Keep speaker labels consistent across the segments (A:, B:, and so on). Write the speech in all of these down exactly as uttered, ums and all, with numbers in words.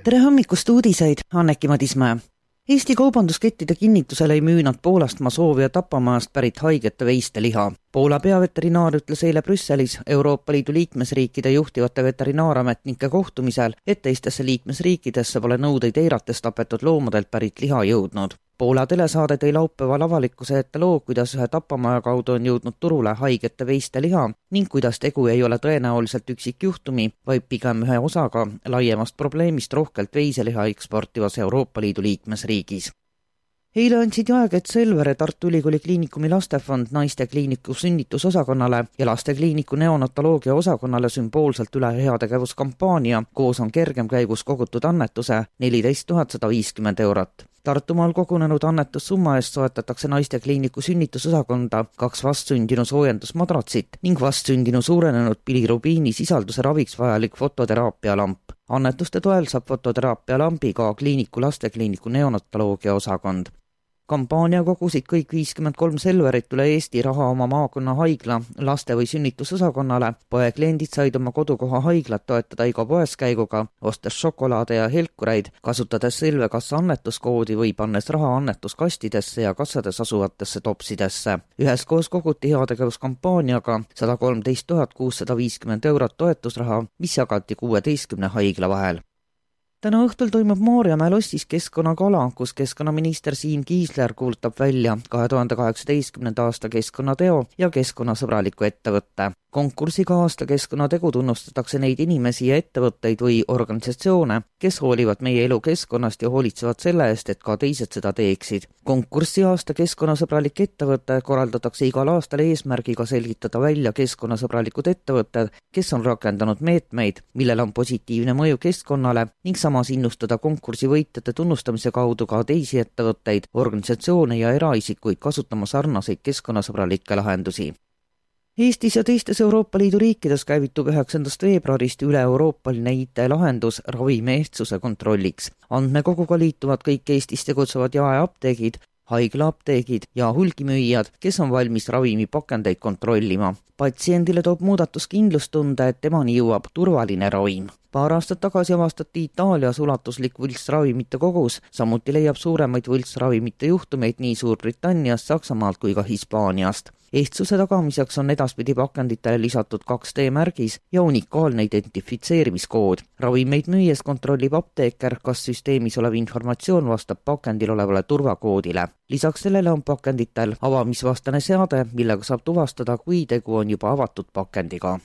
A: Tere hommikust uudiseid, Anneki Madismäe. Eesti kaubanduskettide kinnitusel ei müü nad Poolast Masoovia Tapamaast pärit haigete veiste liha. Poola peaveterinaar ütles eile Brüsselis Euroopa Liidu liikmesriikide juhtivate veterinaaраmetnike kohtumisel, et teistesse liikmesriikidesse pole nõudeid eirates tapetud loomadelt pärit liha jõudnud. Poola telesaade tõi laupäeval avalikkuse ette loo, kuidas ühe tapamaja kaudu on jõudnud turule haigete veiste liha ning kuidas tegu ei ole tõenäoliselt üksikjuhtumi, vaid pigem ühe osaga laiemast probleemist rohkelt veiseliha eksportivas Euroopa Liidu liikmesriigis. Eile andsid Jaeket Selvere Tartu Ülikooli kliinikumi lastefond naiste kliiniku sünnitusosakonnale ja lastekliiniku neonatoloogia osakonnale sümboolselt üle heategevuskampaania, koos on kergem käigus kogutud annetuse neliteist tuhat sada viiskümmend eurot. Tartumaal kogunenud annetussumma eest soetatakse naiste kliiniku sünnitusosakonda kaks vastsündinu soojendusmadratsit ning vastsündinu suurenenud bilirubiini sisalduse raviks vajalik fototeraapialamp. Annetuste toel saab fototeraapia lambi ka kliiniku lastekliiniku neonatoloogia osakond. Kampaania kogusid kõik viiskümmend kolm Selverit üle Eesti raha oma maakonna haigla, laste- või sünnitusosakonnale. Poekliendid said oma kodukoha haiglat toetada iga poeskäiguga, ostes šokolaade ja helkureid, kasutades Selve kassa annetuskoodi või pannes raha annetuskastidesse ja kassades asuvatesse topsidesse. Üheskoos koguti heategevuskampaaniaga sada kolmteist tuhat kuussada viiskümmend eurot toetusraha, mis jagati kuueteistkümne haigla vahel. Täna õhtul toimub Maarjamäe lossis keskkonnagala, kus keskkonnaminister Siim Kiisler kuulutab välja kahe tuhande kaheksateistkümnenda aasta keskkonnateo ja keskkonnasõbraliku ettevõtte. Konkursiga aasta keskkonnategu tunnustatakse neid inimesi ja ettevõtteid või organisatsioone, kes hoolivad meie elu keskkonnast ja hoolitsevad selle eest, et ka teised seda teeksid. Konkurssi aasta keskkonnasõbralik ettevõte korraldatakse igal aastal eesmärgiga selgitada välja keskkonnasõbralikud ettevõtted, kes on rakendanud meetmeid, millel on positiivne mõju keskkonnale ning samas innustada konkursi võitjate tunnustamise kaudu ka teisi ettevõtteid, organisatsioone ja eraisikuid kasutama sarnaseid keskkonnasõbralikke lahendusi. Eestis ja teistes Euroopa Liidu riikides käivitub üheksandast veebruarist üle-euroopaline I T-lahendus ravimi ehtsuse kontrolliks. Andmekoguga liituvad kõik Eestis tegutsevad jaeapteegid, haiglaapteegid ja hulgimüüjad, kes on valmis ravimi pakendeid kontrollima. Patsiendile toob muudatus kindlustunde, et temani jõuab turvaline ravim. Paar aastat tagasi avastati Itaalias ulatuslik võltsravimite kogus, samuti leiab suuremaid võltsravimite juhtumeid nii Suurbritanniast, Saksamaalt kui ka Hispaaniast. Ehtsuse tagamiseks on edaspidi pakenditele lisatud kaks D märgis ja unikaalne identifitseerimiskood. Ravimeid müües kontrollib apteeker, kas süsteemis olev informatsioon vastab pakendil olevale turvakoodile. Lisaks sellele on pakenditel avamisvastane seade, millega saab tuvastada, kui tegu on juba avatud pakendiga.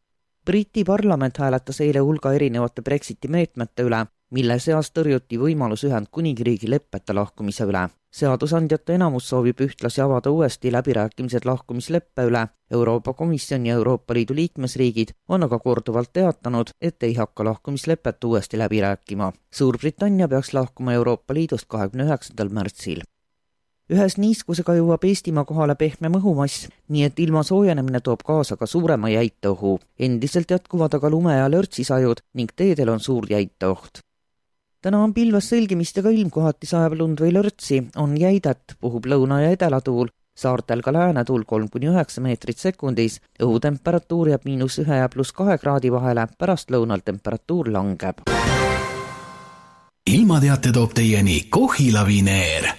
A: Briti parlament hääletas eile hulga erinevate Brexiti meetmete üle, mille seas tõrjuti võimalus Ühendkuningriigi leppeta lahkumise üle. Seadusandjate enamus soovib ühtlasi avada uuesti läbirääkimised lahkumisleppe üle. Euroopa Komisjon ja Euroopa Liidu liikmesriigid on aga korduvalt teatanud, et ei hakka lahkumislepet uuesti läbi rääkima. Suurbritannia peaks lahkuma Euroopa Liidust kahekümne üheksandal märtsil. Ühes niiskusega jõuab Eestimaa kohale pehme mõhumass, nii et ilma soojenemine toob kaasa ka suurema jäiteohu. Endiselt jätkuvad aga lume- ja lörtsisajud ning teedel on suur jäiteoht. Täna on pilves selgimistega ilm, kohati sajab lund või lörtsi, on jäidet, puhub lõuna- ja edelatuul, saartel ka läänetuul kolm kuni üheksa meetrit sekundis, õhutemperatuur jääb miinus ühe ja pluss kahe kraadi vahele, pärast lõunal temperatuur langeb.
B: Ilmateate toob teieni Kohila Vineer.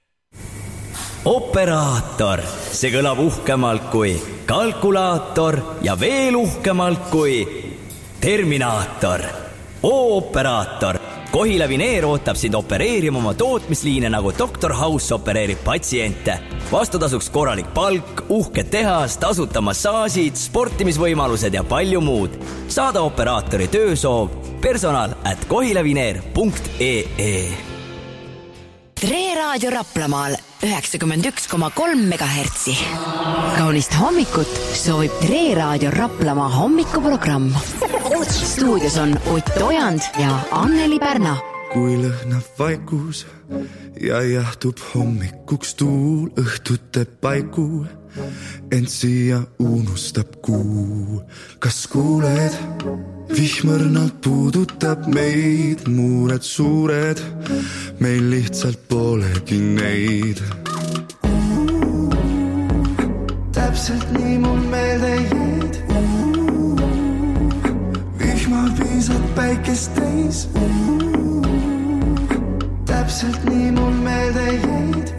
C: Operaator, see kõlab uhkemalt kui kalkulaator ja veel uhkemalt kui terminaator. O-operaator. Kohila Vineer ootab sind opereerima oma tootmisliine, nagu doktor House opereerib patsiente. Vastutasuks korralik palk, uhked tehas, tasuta massaasid, sportimisvõimalused ja palju muud. Saada operaatori töösoov personal at kohilavineer punkt ee.
D: Tre Raadio Raplamaal üheksakümmend üks koma kolm megahertsi. Kaunist hommikut soovib Tre Raadio Raplamaa hommikuprogramm. Stuudios on Ott Ojand ja Anneli Pärna.
E: Kui lõhnab vaikus ja jahtub hommikuks tuul, õhtute paiku, ent siia unustab kuu. Kas kuuled? Vihmõrnalt puudutab meid, muured suured, meil lihtsalt polegi neid. Täpselt nii mul meelde jäid, vihma piisab päikest täis. täpselt nii mul meelde jäid.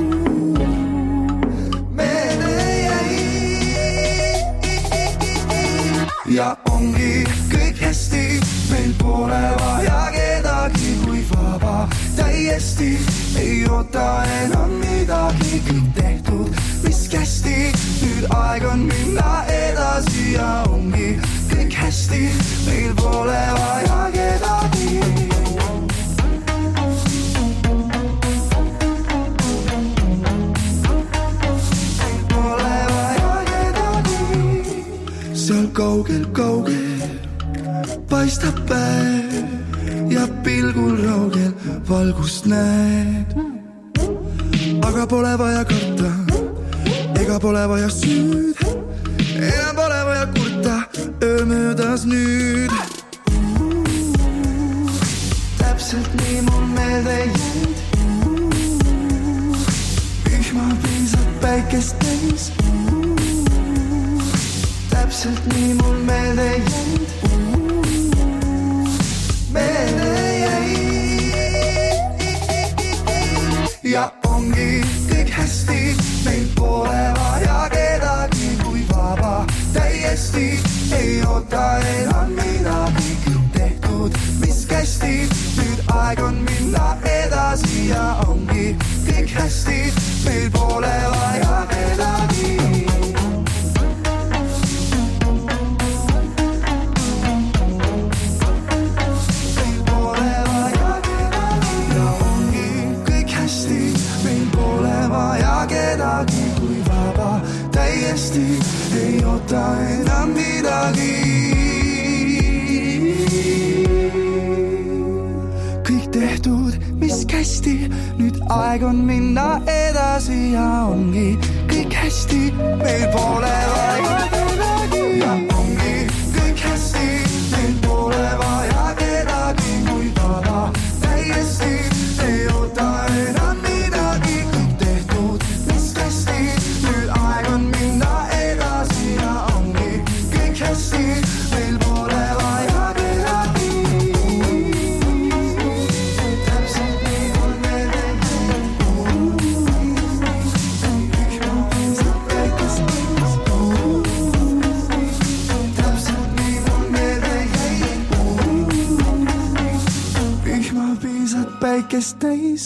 E: Meelde jäid. Ja ongi kõik hästi, meil pole vaja kedagi kui vaba. Täiesti ei oota enam midagi, kõik tehtud, mis kästi. Nüüd aeg on minna edasi ja ongi kõik hästi, meil pole vaja kedagi. Meil pole vaja kedagi. Seal kaugel, kaugel paistab päev ja pilgul raugel valgust näed. Aga pole vaja karta, ega pole vaja süüd, enam pole vaja kurta, öö möödas nüüd. Täpselt nii mul meelde jäid. Vihma piisab päikest täis. Täpselt nii mul meelde jäid. Meelde jäid. Ja ongi kõik hästi, meil pole vaja kedagi kui vaba. Täiesti ei oota enam midagi, kõik tehtud, mis kästi. Nüüd aeg on minna edasi ja ongi kõik hästi, meil pole vaja kedagi. Kedagi kui vaba, täiesti ei oota enam midagi. Kõik tehtud, mis kästi, nüüd aeg on minna edasi ja ongi kõik hästi, meil pole vaja kedagi. Ja ongi kõik hästi, meil pole vaja kedagi kui vaba, täiesti ei oota enam midagi. Kõik tehtud, nüüd aeg on minna edasi ja ongi kõik hästi, meil pole vaja kedagi. Täpselt nii mul meelde jäid. Vihma piisab päikest täis. Täpselt nii mul meelde jäid. Vihma piisab päikest täis.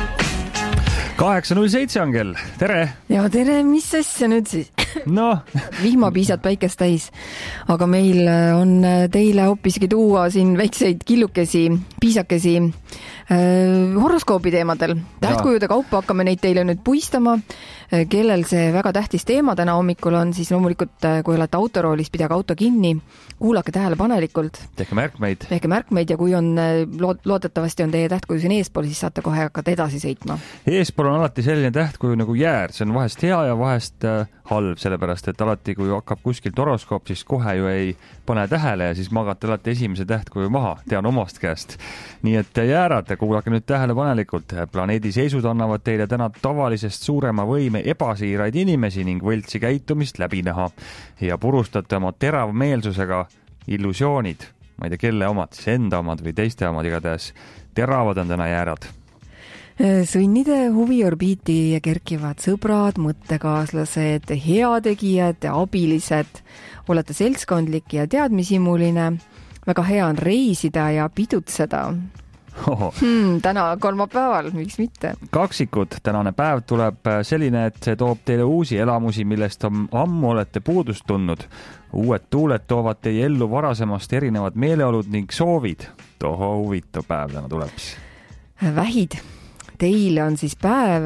F: kaheksa null seitse on kell, tere!
G: Ja tere, mis asja nüüd siis?
F: No.
G: Vihmapiisad päikest täis, aga meil on teile hoopiski tuua siin väikseid killukesi, piisakesi äh, horoskoobi teemadel. Tähtkujude kaupa hakkame neid teile nüüd puistama. Kellel see väga tähtis teema täna hommikul on, siis loomulikult, kui olete autoroolis, pidage auto kinni, kuulake tähelepanelikult.
F: Tehke märkmeid. Tehke
G: märkmeid ja kui on loodetavasti on teie tähtkuju siin eespool, siis saate kohe hakata edasi sõitma.
F: Eespool on alati selline tähtkuju nagu jäär, see on vahest hea ja vahest halb, sellepärast et alati, kui hakkab kuskilt horoskoop, siis kohe ju ei pane tähele ja siis magate alati esimese tähtkuju maha, tean omast käest. Nii et jäärad, kuulake nüüd tähelepanelikult. Planeedi seisud annavad teile täna tavalisest suurema võime ebasiiraid inimesi ning võltsi käitumist läbi näha ja purustate oma teravmeelsusega illusioonid. Ma ei tea, kelle omad, siis enda omad või teiste omad igatahes. Teravad on täna jäärad.
G: Sõnnide huviorbiiti kerkivad sõbrad, mõttekaaslased, heategijad, abilised. Olete seltskondlik ja teadmisimuline. Väga hea on reisida ja pidutseda. Hmm, täna kolmapäeval, miks mitte?
F: Kaksikud, tänane päev tuleb selline, et see toob teile uusi elamusi, millest on ammu olete puudust tundnud. Uued tuuled toovad teie ellu varasemast erinevad meeleolud ning soovid. Toho huvitav päev täna tuleb.
G: Vähid. Teile on siis päev,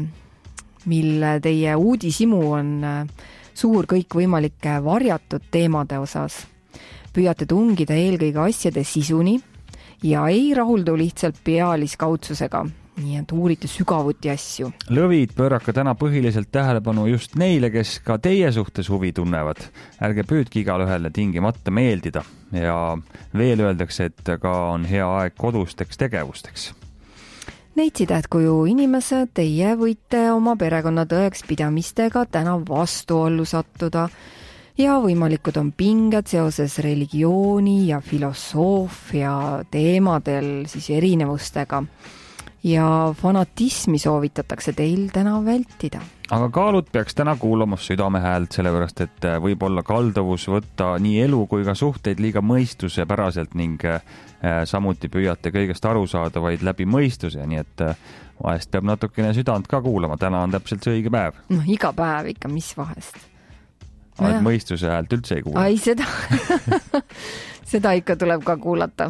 G: mille teie uudisimu on suur kõikvõimalike varjatud teemade osas. Püüate tungida eelkõige asjade sisuni ja ei rahuldu lihtsalt pealiskaudsusega, nii et uurite sügavuti asju.
F: Lõvid, pöörake täna põhiliselt tähelepanu just neile, kes ka teie suhtes huvi tunnevad. Ärge püüdki igale ühele tingimata meeldida ja veel öeldakse, et ka on hea aeg kodusteks tegevusteks.
G: Neitsidähtkuju inimesed, teie võite oma perekonna tõekspidamistega täna vastuollu sattuda ja võimalikud on pinged seoses religiooni ja filosoofia teemadel siis erinevustega. ja fanatismi soovitatakse teil täna vältida.
F: Aga kaalud peaks täna kuulama südame häält, sellepärast et võib olla kalduvus võtta nii elu kui ka suhteid liiga mõistuse päraselt ning samuti püüate kõigest aru saada vaid läbi mõistuse, nii et vahest peab natukene südant ka kuulama, täna on täpselt see õige päev.
G: No iga päev ikka, mis vahest?
F: Aga mõistuse häält üldse ei kuula?
G: Ai, seda, seda ikka tuleb ka kuulata.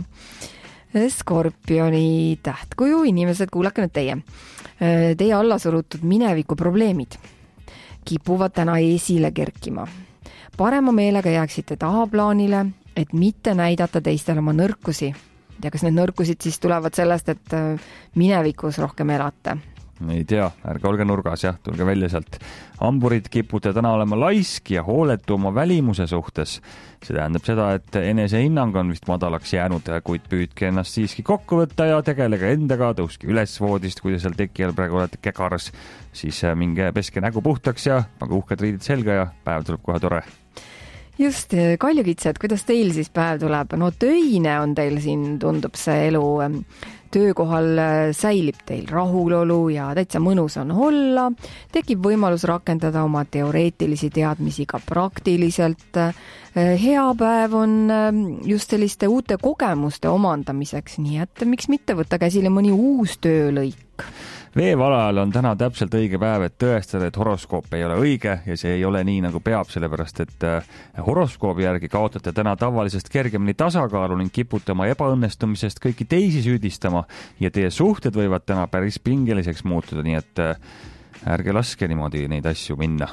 G: Skorpioni tähtkuju, inimesed, kuulake nüüd teie. Teie allasurutud mineviku probleemid kipuvad täna esile kerkima. Parema meelega jääksite tahaplaanile, et mitte näidata teistele oma nõrkusi. Ja kas need nõrkusid siis tulevad sellest, et minevikus rohkem elate?
F: Ei tea, ärge olge nurgas, jah, tulge välja sealt. Hamburid kipute täna olema laisk ja hooletu oma välimuse suhtes. See tähendab seda, et enese hinnang on vist madalaks jäänud, kuid püüdke ennast siiski kokku võtta ja tegelege endaga, tõuski üles voodist, kui te seal teki all praegu olete kekars, siis minge peske nägu puhtaks ja pange uhked riidid selga ja päev tuleb kohe tore.
G: Just, Kaljukitsed, kuidas teil siis päev tuleb? No töine on teil siin, tundub see elu. Töökohal säilib teil rahulolu ja täitsa mõnus on olla. Tekib võimalus rakendada oma teoreetilisi teadmisi ka praktiliselt. Hea päev on just selliste uute kogemuste omandamiseks, nii et miks mitte võtta käsile mõni uus töölõik.
F: Veevalajal on täna täpselt õige päev, et tõestada, et horoskoop ei ole õige ja see ei ole nii, nagu peab, sellepärast et horoskoobi järgi kaotate täna tavalisest kergemini tasakaalu ning kipute oma ebaõnnestumisest kõiki teisi süüdistama ja teie suhted võivad täna päris pingeliseks muutuda, nii et ärge laske niimoodi neid asju minna.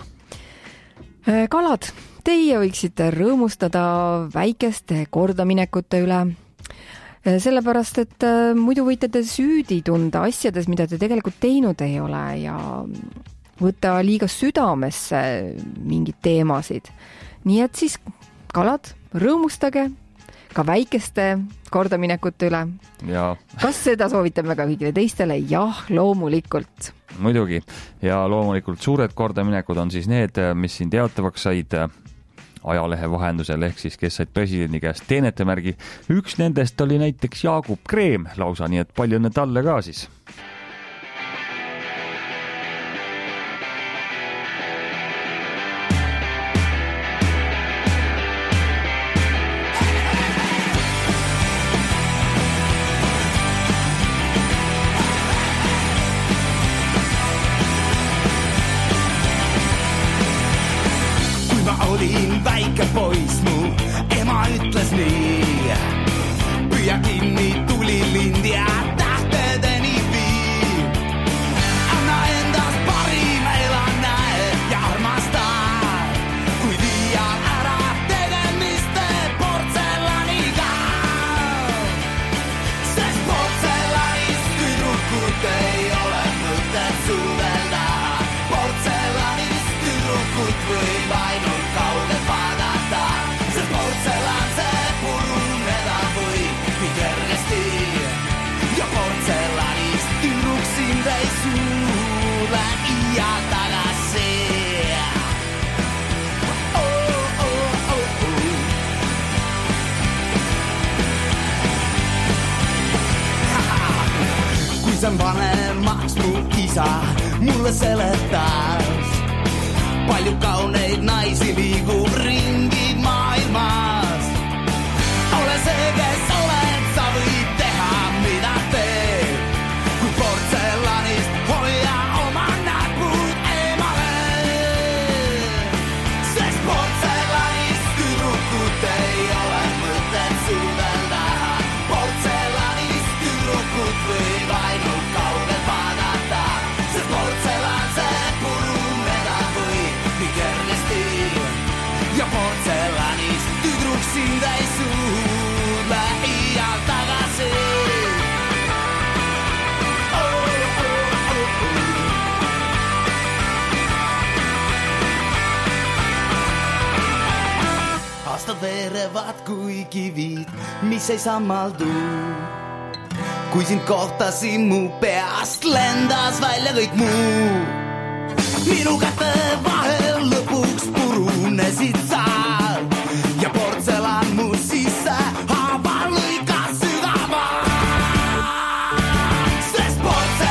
G: Kalad, teie võiksite rõõmustada väikeste kordaminekute üle. Sellepärast, et muidu võite te süüdi tunda asjades, mida te tegelikult teinud ei ole ja võtta liiga südamesse mingid teemasid. Nii et siis kalad, rõõmustage ka väikeste kordaminekute üle.
F: Ja.
G: Kas seda soovitame ka kõigile teistele? Jah, loomulikult.
F: Muidugi. Ja loomulikult suured kordaminekud on siis need, mis siin teatavaks said ajalehe vahendusel, ehk siis kes said presidendi käest teenetemärgi. Üks nendest oli näiteks Jaagup Kreem lausa, nii et palju õnne talle ka siis.
E: Väike pois mu ema ütles nii, püüa kinni tuli lindi ja tähtedeni vii. Anna endas parim, ela näe ja armasta, kui viia ära tegemiste portselaniga. Sest portselanist tüdrukut ei ole mõtet suvelda. Portselanist tüdrukut võib ainult kaugelt vaadata, sest portselan see puruneda võib nii kergesti. Ja portselanist tüdruk sind ei suule iial tagasi. Oh, oh, oh, oh. Kui see vanemaks mu isa mulle seletas, palju kauneid naisi liigub ringi maailmas. Ole see, kes oled, sa võid teha, mida teed. Kui portselanist hoia oma näpud eemale. Sest portselanist tüdrukut ei ole mõtet suvelda. Portselanist tüdrukut võib ainult kaugelt vaadata. Sest portselan see puruneda võib nii kergesti. Ja portselanist tüdruk sind ei suudle iial tagasi. Oh, oh, oh, oh. Aastad veerevad kui kivid, mis ei sammaldu. Kui sind kohtasin, mu peast lendas välja kõik muu. Minu käte vahel lõpuks purunesid sa ja portselan mu sisse haava lõikas sügava. Sest portselan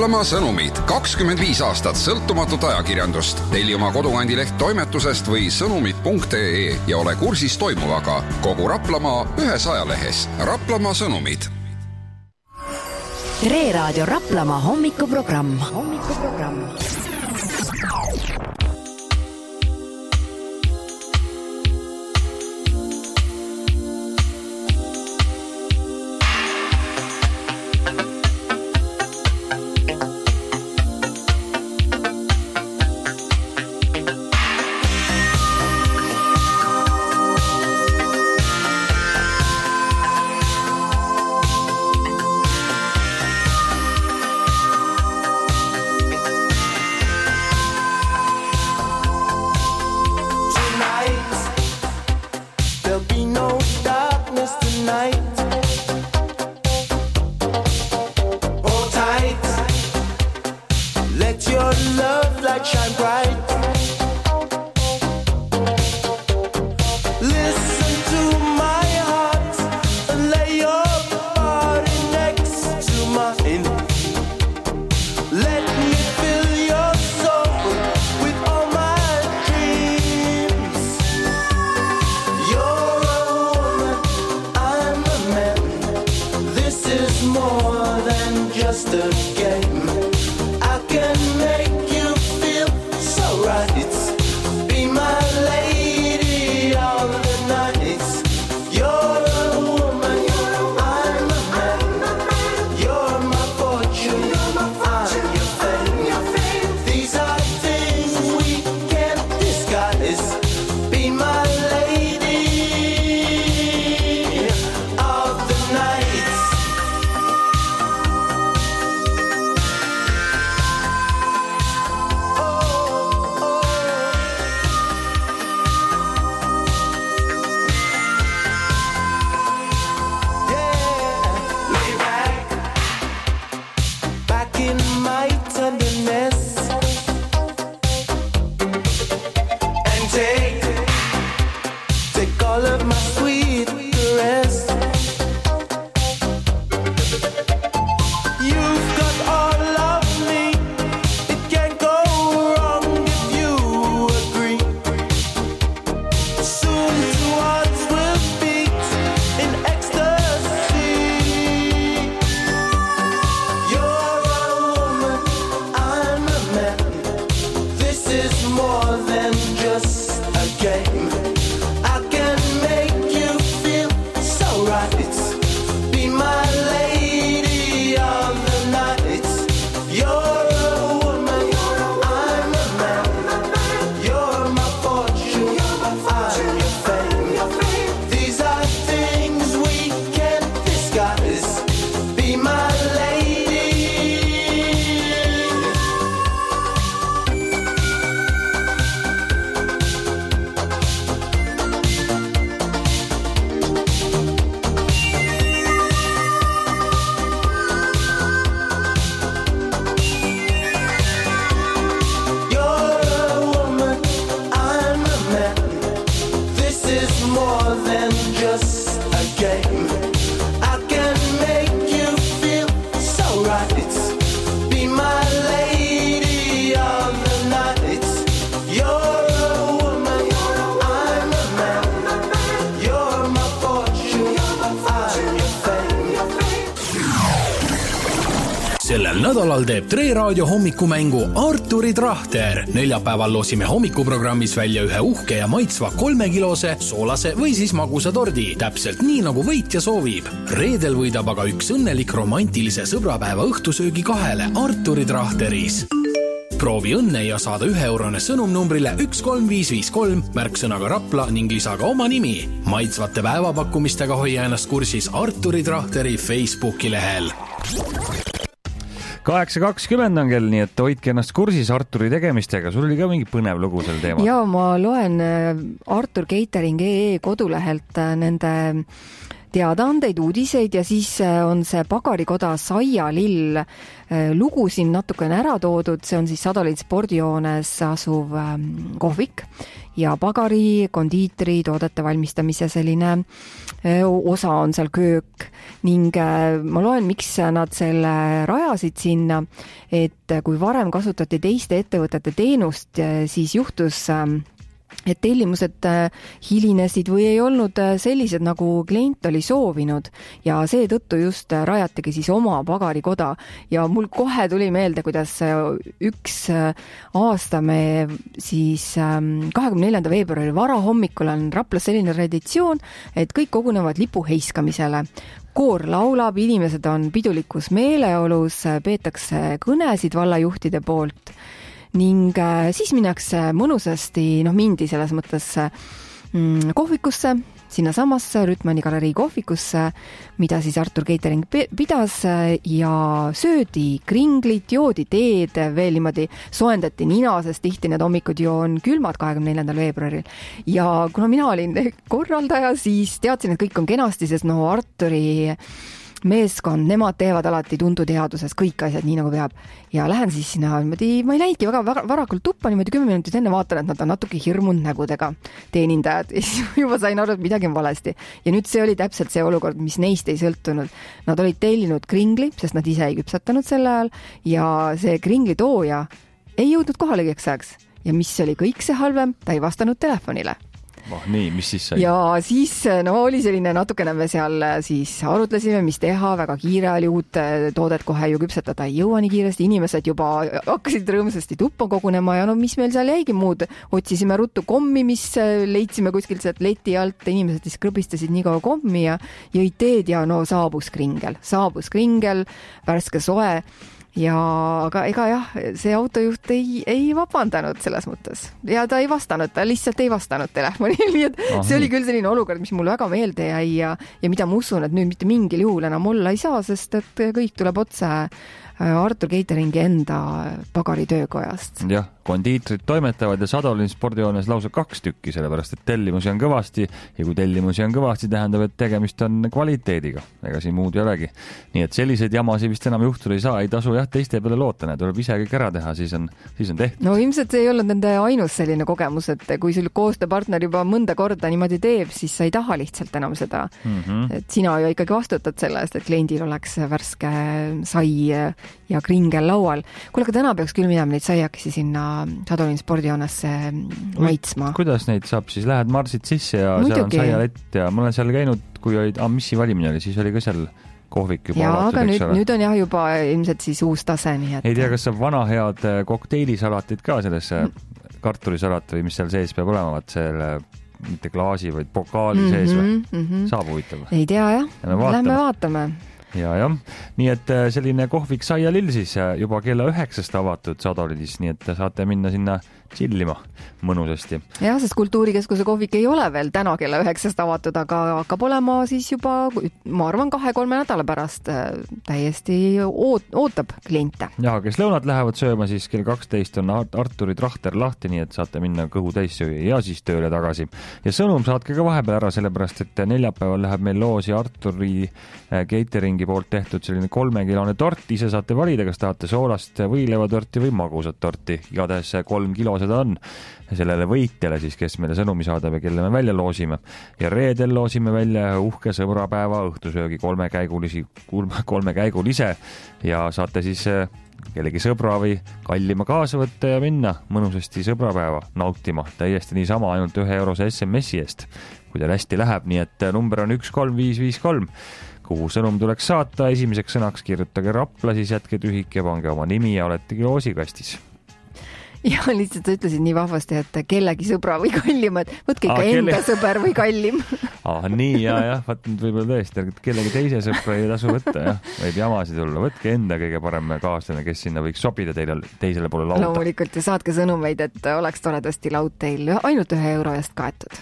H: Raplamaa sõnumid, kakskümmend viis aastat sõltumatut ajakirjandust. Telli oma kodukandileht toimetusest või sõnumid punkt ee ja ole kursis toimuvaga. Kogu Raplamaa ühes ajalehes. Raplamaa sõnumid.
D: Tre Raadio Raplamaa hommikuprogramm. Hommikuprogramm.
B: Sellel nädalal teeb Tre Raadio hommikumängu Arturi Trahter. Neljapäeval loosime hommikuprogrammis välja ühe uhke ja maitsva kolmekilose, soolase või siis magusa tordi. Täpselt nii, nagu võitja soovib. Reedel võidab aga üks õnnelik romantilise sõbrapäeva õhtusöögi kahele Arturi Trahteris. Proovi õnne ja saada ühe eurone sõnum numbrile üks kolm viis viis kolm, märksõnaga Rapla ning lisaga oma nimi. Maitsvate päevapakkumistega hoia ennast kursis Arturi Trahteri Facebooki lehel.
F: kaheksa kakskümmend on kell, nii et hoidke ennast kursis Arturi tegemistega. Sul oli ka mingi põnev lugu sel teemal?
G: Jaa, ma loen Artur Catering punkt ee kodulehelt nende teadaandeid, uudiseid ja siis on see pagarikoda Saia Lill lugu siin natukene ära toodud, see on siis Sadoliid spordijoones asuv kohvik ja pagari, kondiitri, toodete valmistamise selline osa on seal köök ning ma loen, miks nad selle rajasid sinna, et kui varem kasutati teiste ettevõtete teenust, siis juhtus et tellimused hilinesid või ei olnud sellised, nagu klient oli soovinud ja seetõttu just rajatigi siis oma pagarikoda ja mul kohe tuli meelde, kuidas üks aasta me siis kahekümne neljanda veebruari varahommikul on Raplas selline traditsioon, et kõik kogunevad lipu heiskamisele. Koor laulab, inimesed on pidulikus meeleolus, peetakse kõnesid vallajuhtide poolt ning siis minnakse mõnusasti, noh mindi selles mõttes mm, kohvikusse, sinna samasse Rütmani galerii kohvikusse, mida siis Artur Catering pidas ja söödi kringlit, joodi teed, veel niimoodi soendati nina, sest tihti need hommikud ju on külmad kahekümne neljandal veebruaril. Ja kuna mina olin korraldaja, siis teadsin, et kõik on kenasti, sest no Arturi meeskond, nemad teevad alati tunduteaduses kõik asjad nii nagu peab ja lähen siis sinna, niimoodi, ma ei läinudki väga, väga varakult tuppa, niimoodi kümme minutit enne vaatan, et nad on natuke hirmunud nägudega teenindajad ja siis juba sain aru, et midagi on valesti ja nüüd see oli täpselt see olukord, mis neist ei sõltunud. Nad olid tellinud kringli, sest nad ise ei küpsatanud sel ajal ja see kringli tooja ei jõudnud kohale kõigeks ajaks ja mis oli kõik see halvem, ta ei vastanud telefonile.
F: Oh, nii, mis siis sai?
G: Ja siis no, oli selline natukene me seal siis arutlesime, mis teha, väga kiire oli uut toodet kohe ju küpsetada ei jõua nii kiiresti, inimesed juba hakkasid rõõmsasti tuppa kogunema ja no mis meil seal jäigi muud, otsisime ruttu kommi, mis leidsime kuskilt sealt leti alt, inimesed siis krõbistasid nii kaua kommi ja jõid teed ja no saabus kringel, saabus kringel, värske soe ja aga ega jah, see autojuht ei, ei vabandanud selles mõttes ja ta ei vastanud, ta lihtsalt ei vastanud telefonil, nii et Aha. see oli küll selline olukord, mis mul väga meelde jäi ja, ja mida ma usun, et nüüd mitte mingil juhul enam olla ei saa, sest et kõik tuleb otse Artur Cateringi enda pagari töökojast.
F: Jah, kondiitrid toimetavad ja Sadoliin spordijoones lausa kaks tükki, sellepärast et tellimusi on kõvasti ja kui tellimusi on kõvasti, tähendab, et tegemist on kvaliteediga. Ega siin muud ei olegi. Nii et selliseid jamasid vist enam juhtuda ei saa, ei tasu jah teiste peale loota, need tuleb ise kõik ära teha, siis on, siis on tehtud.
G: No ilmselt see ei olnud nende ainus selline kogemus, et kui sul koostööpartner juba mõnda korda niimoodi teeb, siis sa ei taha lihtsalt enam seda. Mm-hmm. Et sina ju ikkagi vastutad selle eest, et kliendil oleks värske sai ja kringel laual. Kuule, aga täna peaks küll minema neid saiakesi sinna Sadoliin spordijoonesse maitsma.
F: Kuidas neid saab siis? Lähed marsid sisse ja Muidugi. Seal on saialett ja ma olen seal käinud, kui olid Amissi valimine oli, siis oli ka seal kohvik juba
G: ja,
F: avatud.
G: Aga nüüd, nüüd on jah juba ilmselt siis uus tase. Nii et...
F: Ei tea, kas saab vana head kokteilisalatid ka sellesse mm. kartulisalat või mis seal sees peab olema, vaat selle mitte klaasi, vaid pokaali mm-hmm, sees või? Mm-hmm. Saab huvitav.
G: Ei tea jah, lähme vaatame.
F: Ja, jah. Nii et selline kohvik Saia Lill siis juba kella üheksast avatud Sadoliidis, nii et saate minna sinna chillima mõnusasti.
G: Jah, sest kultuurikeskuse kohvik ei ole veel täna kella üheksast avatud, aga hakkab olema siis juba, ma arvan, kahe-kolme nädala pärast täiesti oot, ootab kliente.
F: Ja, kes lõunat lähevad sööma, siis kell kaksteist on Arturi Trahter lahti, nii et saate minna kõhu täis ja siis tööle tagasi. Ja sõnum saatke ka vahepeal ära, sellepärast et neljapäeval läheb meil loosi Arturi Cateringi poolt tehtud selline kolmekilone tort, ise saate valida, kas tahate soolast võileivatorti või magusat torti, igatahes kolm kilo seda on sellele võitjale siis, kes meile sõnumi saadab ja kelle me välja loosime. Ja reedel loosime välja uhke sõbrapäeva õhtusöögi kolmekäigulisi, kolmekäigulise ja saate siis kellegi sõbra või kallima kaasa võtta ja minna mõnusasti sõbrapäeva nautima. Täiesti niisama ainult ühe eurose S M S-i eest, kui teil hästi läheb, nii et number on üks kolm viis viis kolm. Kuhu sõnum tuleks saata, esimeseks sõnaks kirjutage Rapla, siis jätke tühik ja pange oma nimi ja oletegi loosikastis.
G: Ja lihtsalt sa ütlesid nii vahvasti, et kellegi sõbra või kallim, et võtke ikka ah, enda kelle... sõber või kallim.
F: Ah, nii, ja, jah, vaat nüüd võib-olla tõesti, et kellegi teise sõbra ei tasu võtta, jah, võib jamasid tulla. Võtke enda kõige parem kaaslane, kes sinna võiks sobida teile, teisele poole lauda.
G: Loomulikult ja saatke sõnumeid, et oleks toredasti laud teil ainult ühe euro eest kaetud.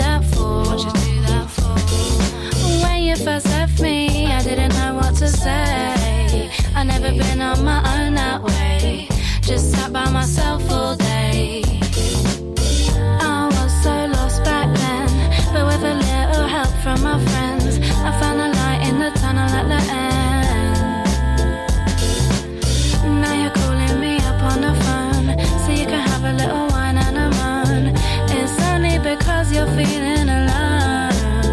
I: that for? What you do that for? When you first left me, I didn't know what to say. I never been on my own that way. Just sat by myself all day. I was so lost back then, but with a little help from my friends, I found a light in the tunnel at the end. Now you're calling me up on the phone, so you can have a little wine and a moan. It's only because you're feeling alone.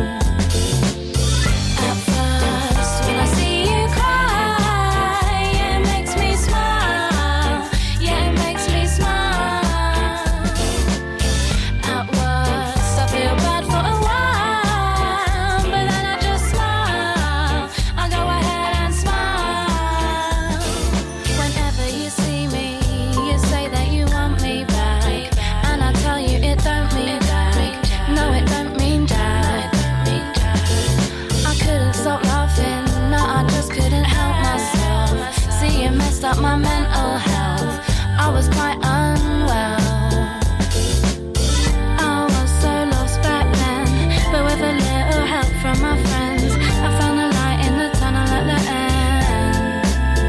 I: At first, when I see you cry, yeah, it makes me smile. Yeah, it makes me smile. At worst, I feel bad for a while, but then I just smile. I go ahead and smile. Whenever you see me, you say that you want me back, and I tell you it don't mean that. No, it don't mean that. I couldn't stop laughing, no, I just couldn't help myself. See, it messed up my mental health. I was quite unwell. I was so lost back then, but with a little help from my friends, I found a light in the tunnel at the end.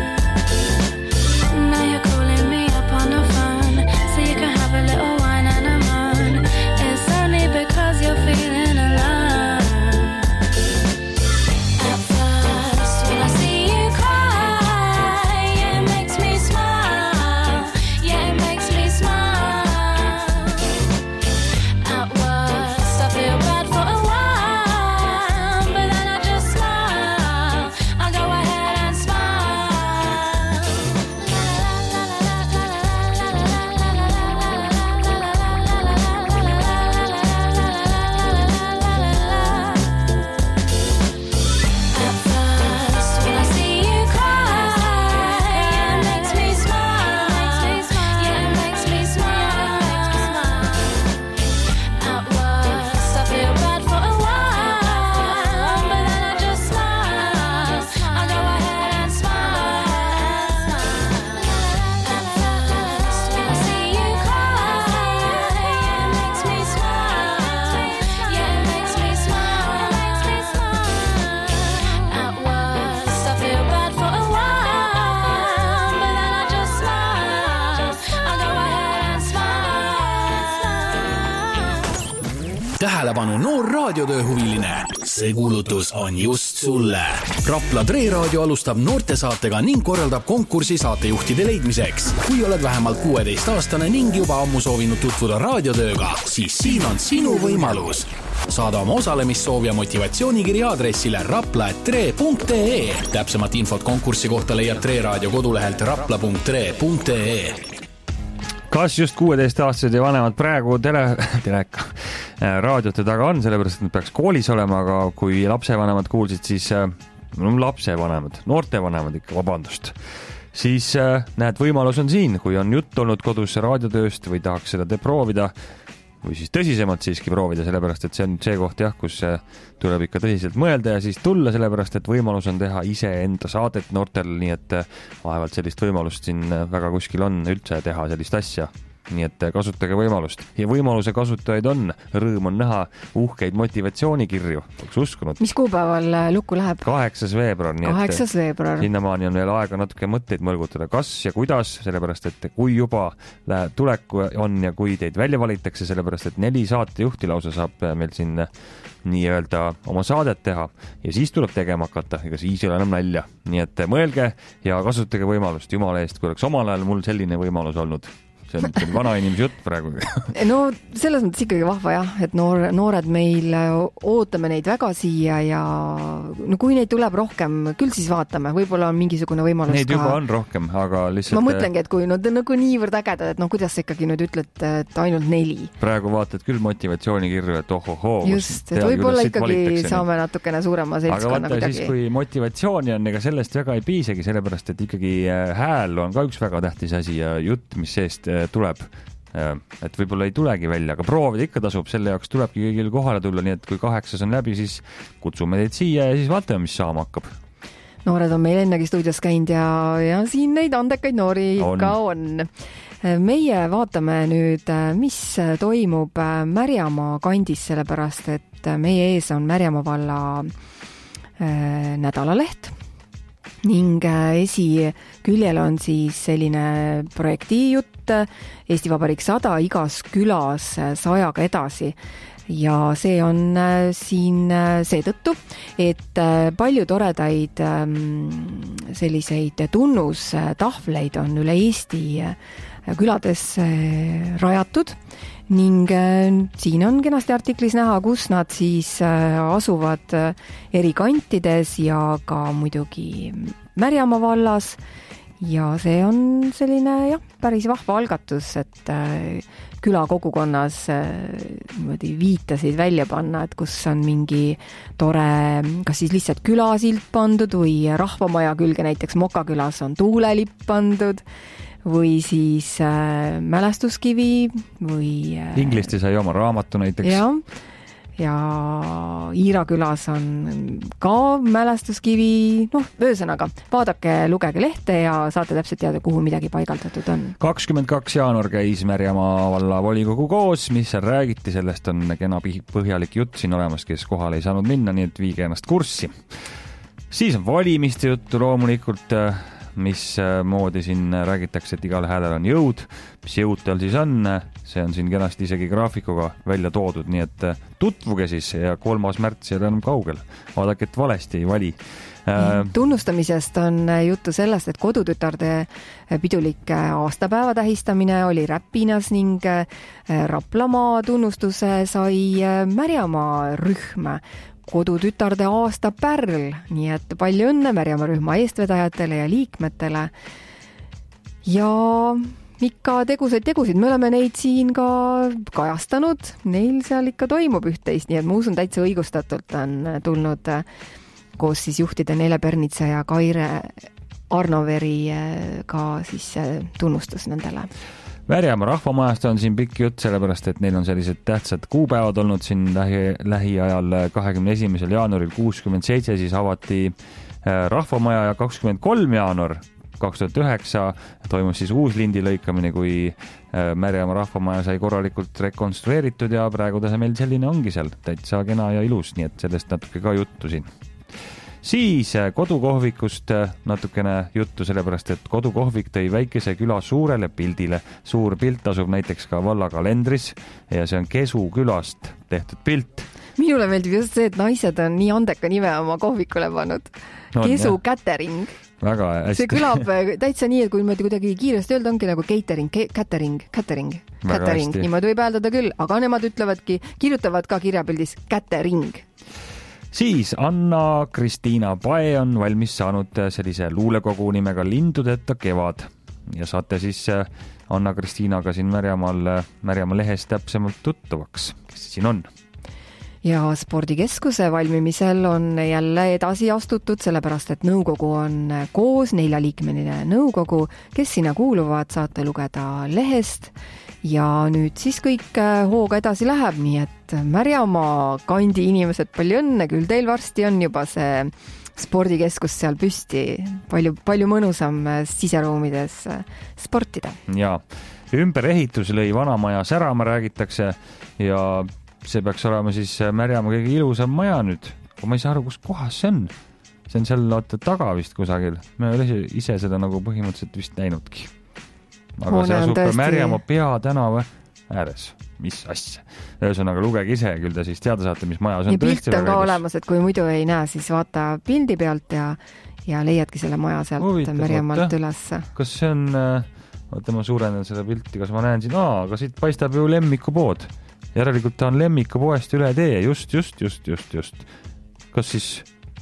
I: Now you're calling me up on the phone, so you can have a little wine and a moan. It's only because you're feeling alone. At first, when I see you cry, yeah, it makes me smile. Yeah, it makes me smile. At worst, I feel bad for a while, but then I just smile. I go ahead and smile. At first, when I see you cry, yeah, it makes me smile. Yeah, it makes me smile. At worst, I feel bad for a while, but then I just smile. I go ahead and smile. At first, when I see you cry, yeah, it makes me smile. Yeah, it makes me smile. At worst, I feel bad for a while, but then I just smile. I go ahead and smile.
B: Tähelepanu noor raadiotööhuviline. See kuulutus on just sulle. Rapla Tre Raadio alustab noortesaatega ning korraldab konkursi saatejuhtide leidmiseks. Kui oled vähemalt kuueteist aastane ning juba ammu soovinud tutvuda raadiotööga, siis siin on sinu võimalus. Saada oma osalemissoov ja motivatsioonikiri aadressile rapla at tre punkt ee. Täpsemat infot konkursi kohta leiab Tre Raadio kodulehelt rapla punkt tre punkt ee.
F: Kas just kuueteist aastased ja vanemad praegu tele, teleka raadiote taga on, sellepärast et nad peaks koolis olema, aga kui lapsevanemad kuulsid, siis no, lapsevanemad, noortevanemad ikka, vabandust, siis näed, võimalus on siin, kui on jutt olnud kodus raadiotööst või tahaks seda te proovida või siis tõsisemalt siiski proovida, sellepärast et see on see koht jah, kus tuleb ikka tõsiselt mõelda ja siis tulla, sellepärast et võimalus on teha ise enda saadet noortel, nii et vaevalt sellist võimalust siin väga kuskil on üldse teha sellist asja. Nii et kasutage võimalust. Ja võimaluse kasutajaid on. Rõõm on näha uhkeid motivatsioonikirju. Oleks uskunud.
G: Mis kuupäeval lukku läheb?
F: kaheksas veebruar.
G: kaheksas veebruar.
F: Sinnamaani on veel aega natuke mõtteid mõlgutada. Kas ja kuidas, sellepärast et kui juba tuleku on ja kui teid välja valitakse, sellepärast et neli saatejuhti lausa saab meil siin nii-öelda oma saadet teha ja siis tuleb tegema hakata, ega siis ei ole enam nalja. Nii et mõelge ja kasutage võimalust jumala eest, kui oleks omal ajal mul selline võimalus olnud. See on, see on vana inimese jutt praegu.
G: No selles mõttes ikkagi vahva jah, et noor, noored meil ootame neid väga siia ja no kui neid tuleb rohkem, küll siis vaatame, võib-olla on mingisugune võimalus
F: neid
G: ka.
F: juba on rohkem, aga lihtsalt...
G: Ma mõtlengi, et kui nad on nagu niivõrd ägedad, et no kuidas sa ikkagi nüüd ütled, et ainult neli.
F: Praegu vaatad küll motivatsioonikirju, et ohohoo.
G: Just, et võib-olla ikkagi saame natukene suurema seltskonna
F: aga vaata siis, kui motivatsiooni on, ega sellest väga ei piisegi, sellepärast, et ikkagi hääl on ka üks väga tähtis asi ja jutt, mis seest tuleb, et võib-olla ei tulegi välja, aga proovida ikka tasub, selle jaoks tulebki kõigil kohale tulla, nii et kui kaheksas on läbi, siis kutsume teid siia ja siis vaatame, mis saama hakkab.
G: noored on meil ennegi stuudios käinud ja, ja siin neid andekaid noori
F: On.
G: ikka on. Meie vaatame nüüd, mis toimub Märjamaa kandis, sellepärast et meie ees on Märjamaa valla äh, nädalaleht ning esiküljel on siis selline projektijutt Eesti Vabariik sada igas külas sajaga edasi. Ja see on siin seetõttu, et palju toredaid selliseid tunnustahvleid on üle Eesti külades rajatud ning siin on kenasti artiklis näha, kus nad siis asuvad eri kantides ja ka muidugi Märjamaa vallas ja see on selline jah, päris vahva algatus, et küla kogukonnas niimoodi viitasid välja panna, et kus on mingi tore, kas siis lihtsalt külasilt pandud või rahvamaja külge, näiteks Moka külas on tuulelipp pandud või siis äh, mälestuskivi või äh,
F: Inglisti sai oma raamatu näiteks.
G: Ja, ja Iira külas on ka mälestuskivi, noh, öösõnaga, vaadake, lugege lehte ja saate täpselt teada, kuhu midagi paigaldatud on.
F: kakskümmend kaks jaanuar käis Märjamaa valla volikogu koos, mis seal räägiti, sellest on kena põhjalik jutt siin olemas, kes kohale ei saanud minna, nii et viige ennast kurssi. Siis on valimiste juttu loomulikult, mis moodi siin räägitakse, et igal häälel on jõud, mis jõud tal siis on, see on siin kenasti isegi graafikuga välja toodud, nii et tutvuge siis ja kolmas märts ei ole enam kaugel. Vaadake, et valesti ei vali.
G: Tunnustamisest on juttu sellest, et kodutütarde pidulik aastapäeva tähistamine oli Räpinas ning Raplamaa tunnustuse sai Märjamaa rühm. Kodutütarde aasta pärl, nii et palju õnne Märjamaa rühma eestvedajatele ja liikmetele. Ja ikka tegusaid tegusid, me oleme neid siin ka kajastanud, neil seal ikka toimub üht-teist, nii et ma usun täitsa õigustatult on tulnud koos siis juhtide Neele Pernitsa ja Kaire Arnoveri ka siis tunnustus nendele.
F: Märjamaa rahvamajast on siin pikk jutt, sellepärast et neil on sellised tähtsad kuupäevad olnud siin lähi, lähiajal kahekümne esimesel jaanuaril kuuskümmend seitse, siis avati rahvamaja ja kakskümmend kolm jaanuar kaks tuhat üheksa toimus siis uus lindi lõikamine, kui Märjamaa rahvamaja sai korralikult rekonstrueeritud ja praegu ta meil selline ongi seal, täitsa kena ja ilus, nii et sellest natuke ka juttu siin. Siis kodukohvikust natukene juttu, sellepärast et kodukohvik tõi väikese küla suurele pildile. Suur pilt asub näiteks ka valla kalendris ja see on Kesu külast tehtud pilt.
G: Minule meeldib just see, et naised on nii andeka nime oma kohvikule pannud. No, Kesu jah. Catering.
F: Väga hästi.
G: See kõlab täitsa nii, et kui mõeldi kuidagi kiiresti öelda, ongi nagu catering, catering, catering, catering. Niimoodi võib hääldada küll, aga nemad ütlevadki, kirjutavad ka kirjapildis catering.
F: Siis Anna-Kristiina Pae on valmis saanud sellise luulekogu nimega Lindudeta kevad ja saate siis Anna-Kristiinaga siin Märjamaal, Märjamaa lehes täpsemalt tuttavaks, kes siin on.
G: Ja spordikeskuse valmimisel on jälle edasi astutud, sellepärast et nõukogu on koos, neljaliikmeline nõukogu, kes sinna kuuluvad, saate lugeda lehest. Ja nüüd siis kõik hooga edasi läheb, nii et Märjamaa kandi inimesed, palju õnne, küll teil varsti on juba see spordikeskus seal püsti, palju, palju mõnusam siseruumides sportida.
F: Ja ümberehitus lõi vanamaja särama, räägitakse ja see peaks olema siis Märjamaa kõige ilusam maja nüüd, aga ma ei saa aru, kus kohas see on. See on seal taga vist kusagil, me ei ise seda nagu põhimõtteliselt vist näinudki. Aga see asub tõesti... Märjamaa peatänava ääres. Mis asja? Ühesõnaga lugege ise, küll te siis teada saate, mis maja see on.
G: Ja pilt on ka olemas, et kui muidu ei näe, siis vaata pildi pealt ja, ja leiadki selle maja sealt Huvitav, Märjamaalt üles.
F: Kas see on, vaata ma suurendan seda pilti, kas ma näen siin, aa, aga siit paistab ju lemmikupood. Järelikult ta on lemmikupoest üle tee, just, just, just, just, just. Kas siis...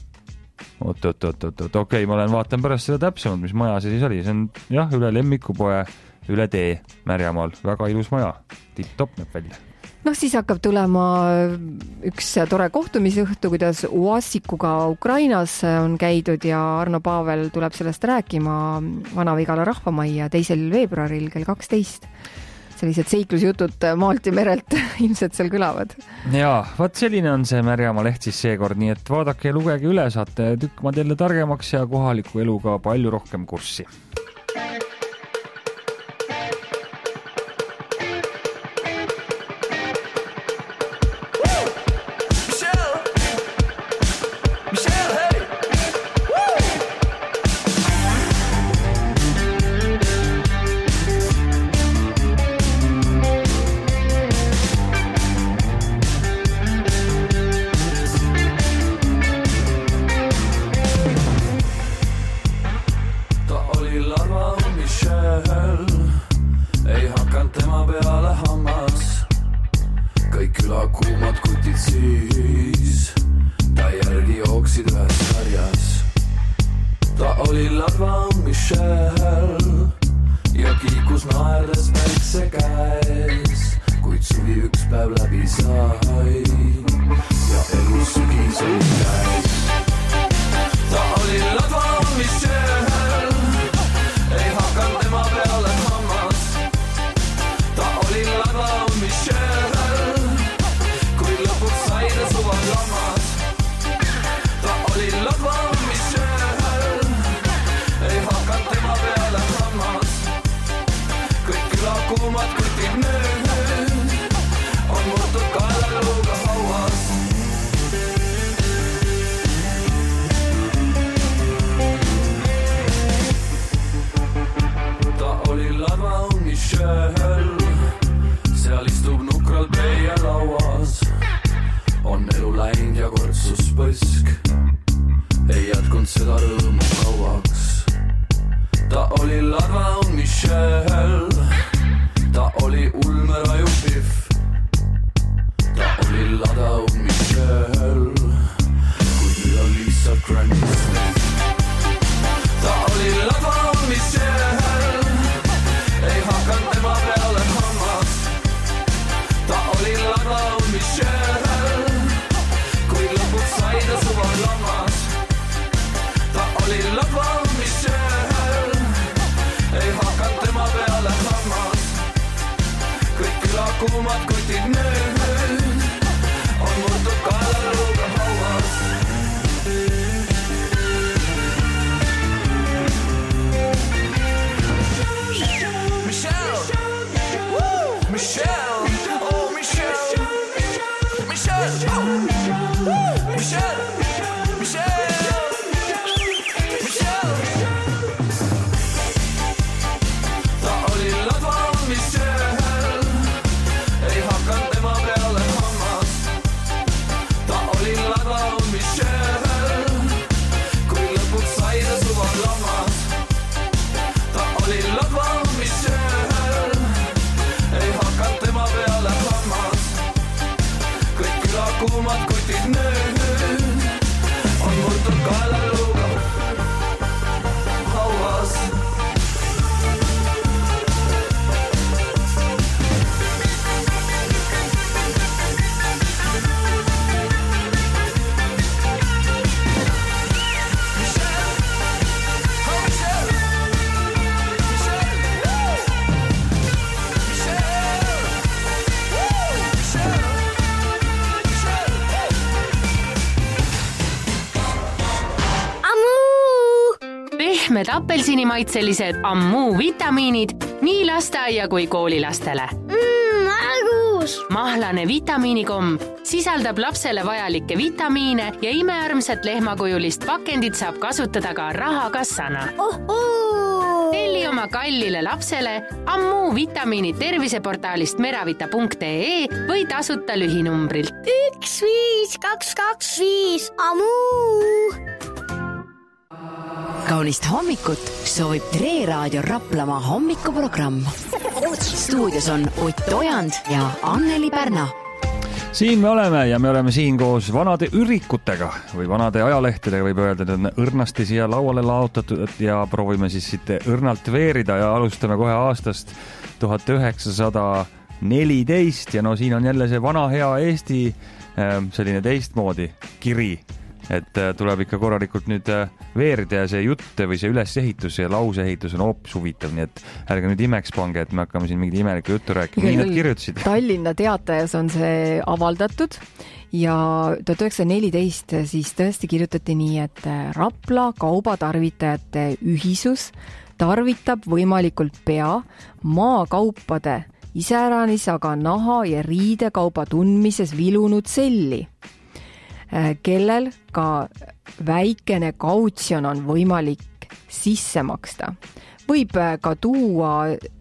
F: Oot, oot, oot, oot, oot, okei, ma olen vaatan pärast seda täpsemalt, mis maja see siis oli. See on jah, üle lemmikupoe, üle tee Märjamaal. Väga ilus maja. Titt-top näeb välja.
G: No siis hakkab tulema üks tore kohtumisõhtu, kuidas Uasikuga Ukrainas on käidud ja Arno Paavel tuleb sellest rääkima Vana-Vigala rahvamajja teisel veebruaril kell kaksteist. sellised seiklusjutud maalt ja merelt ilmselt seal kõlavad.
F: Jaa, vaat selline on see Märjamaa leht siis seekord, nii et vaadake ja lugege üle, saate tükk maad jälle targemaks ja kohaliku eluga palju rohkem kurssi.
J: Pehmed apelsinimaitselised Ammuu vitamiinid nii lasteaia kui koolilastele.
I: Mmm, argus!
J: Mahlane vitamiinikomm sisaldab lapsele vajalikke vitamiine ja imearmsat lehmakujulist pakendit saab kasutada ka rahakassana.
I: Ohoo!
J: Telli oma kallile lapsele Ammuu vitamiinid terviseportaalist meravita punkt ee või tasuta lühinumbrilt.
I: üks viis kaks kaks viis Ammuu!
D: Kaunist hommikut soovib Tre Raadio Raplamaa hommikuprogramm. Stuudios on Ott Ojand ja Anneli Pärna.
F: Siin me oleme ja me oleme siin koos vanade ürikutega või vanade ajalehtedega, võib öelda, et on õrnasti siia lauale laotatud ja proovime siis siit õrnalt veerida ja alustame kohe aastast tuhat üheksasada neliteist ja no siin on jälle see vana hea Eesti selline teistmoodi kiri et tuleb ikka korralikult nüüd veerida ja see jutt või see ülesehitus ja lauseehitus on hoopis huvitav, nii et ärge nüüd imeks pange, et me hakkame siin mingit imelikku juttu rääkima, nii nad kirjutasid.
G: Tallinna Teatajas on see avaldatud ja tuhat üheksasada neliteist siis tõesti kirjutati nii, et Rapla kaubatarvitajate ühisus tarvitab võimalikult pea maakaupade iseäranis aga naha ja riidekauba tundmises vilunud selli, kellel ka väikene kautsjon on võimalik sisse maksta. Võib ka tuua,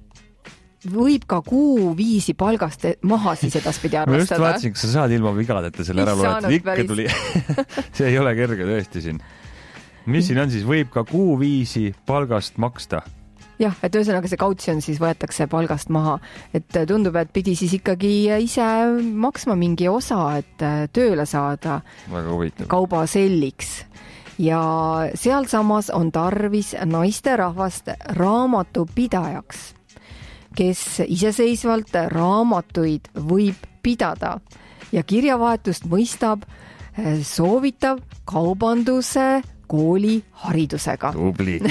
G: võib ka kuu viisi palgast maha siis edaspidi arvestada.
F: Ma just vaatasin, kas sa saad ilma vigadeta selle ära loetud, ikka päris. Tuli. See ei ole kerge tõesti siin. Mis siin on siis? Võib ka kuu viisi palgast maksta.
G: Jah, et ühesõnaga see kautsjon siis võetakse palgast maha, et tundub, et pidi siis ikkagi ise maksma mingi osa, et tööle saada kauba selliks. Ja sealsamas on tarvis naiste rahvast raamatupidajaks, kes iseseisvalt raamatuid võib pidada ja kirjavahetust mõistab soovitav kaubanduse kooli haridusega.
F: Tubli.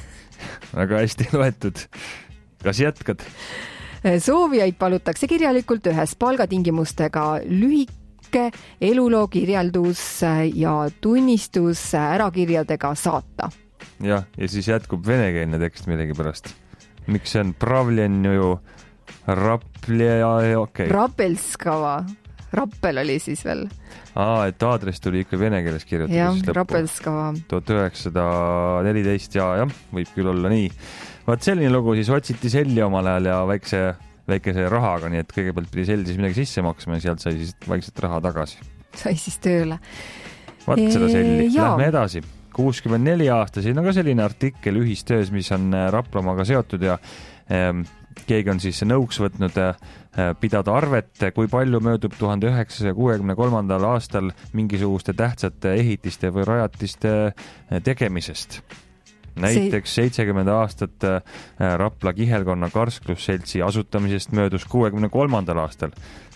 F: Väga hästi loetud. Kas jätkad?
G: Soovijaid palutakse kirjalikult ühes palgatingimustega lühike eluloo kirjeldus ja tunnistus ärakirjadega saata.
F: Jah, ja siis jätkub venekeelne tekst millegi pärast. Miks see on Pravljenju Raplja, okei. Okay.
G: Rappelskava. Rappel oli siis veel.
F: Aa, et aadress tuli ikka vene keeles kirjutada.
G: Jah, Rappelskava.
F: tuhat üheksasada neliteist ja jah, võib küll olla nii. Vaat selline lugu siis otsiti selli omal ajal ja väikse, väikese rahaga, nii et kõigepealt pidi sell siis midagi sisse maksma ja sealt sai siis vaikselt raha tagasi.
G: Sai siis tööle.
F: Vaat seda selli. Lähme edasi. kuuskümmend neli aasta, siin on ka selline artikkel ühistöös, mis on Raplamaaga seotud ja ähm, keegi on siis nõuks võtnud pidada arvet, kui palju möödub tuhande üheksasaja kuuekümne kolmandal aastal mingisuguste tähtsate ehitiste või rajatiste tegemisest. Näiteks seitsekümmend aastat Rapla kihelkonna karsklusseltsi asutamisest möödus kuuekümne kolmandal aastal.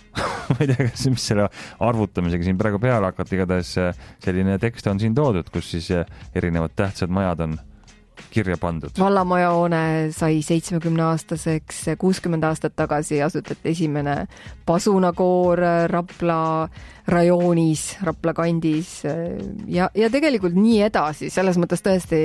F: Ma ei tea, kas mis selle arvutamisega siin praegu peale hakati, igatahes selline tekst on siin toodud, kus siis erinevad tähtsad majad on kirja pandud.
G: Vallamaja hoone sai seitsmekümne aastaseks, kuuskümmend aastat tagasi asutati esimene pasunakoor Rapla rajoonis, Rapla kandis ja, ja tegelikult nii edasi, selles mõttes tõesti